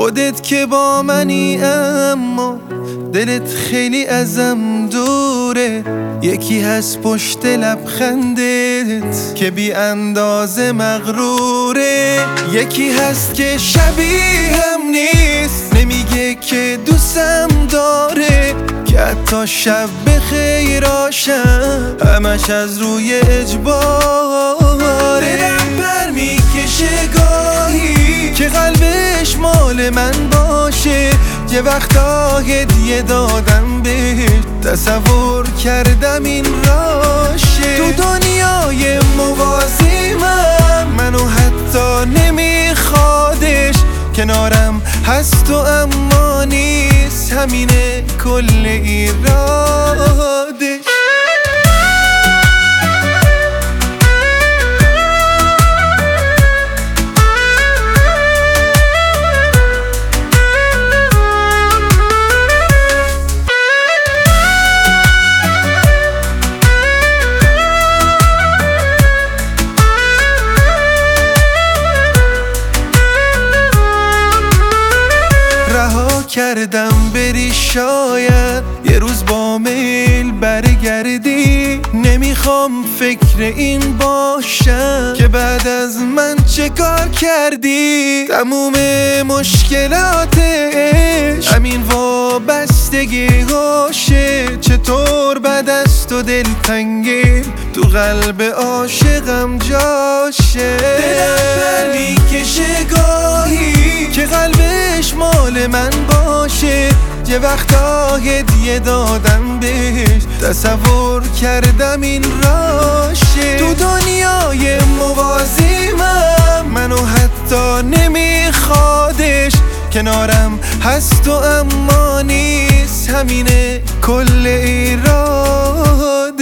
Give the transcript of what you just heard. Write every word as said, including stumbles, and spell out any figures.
خودت که با منی اما دلت خیلی ازم دوره. یکی هست پشت لبخندت که بی اندازه مغروره. یکی هست که شبیهم نیست، نمیگه که دوستم داره، که حتی شب به خیراشم همش از روی اجباره. دلم بر میکشه گاهی که قلبش مال من باشه، یه وقتا هدیه دادم بهش، تصور کردم این راشه. تو دنیای موازیمم منو حتی نمیخوادش، کنارم هست و اما نیست، همینه کل ایرادش. کردم بری شاید یه روز با میل برگردی، نمیخوام فکر این باشم که بعد از من چه کار کردی. تموم مشکلاتش همین وابستگی هاشه، چطور بعد از تو دل تنگی تو قلب عاشقم جاشه. دلم بر میکشه گاهی که قلبش مال من باشه، یه وقتا هدیه دادم بهش، تصور کردم این راشه. تو دنیای موازیمم منو حتی نمیخوادش، کنارم هست و اما نیست، همینه کل ایراد.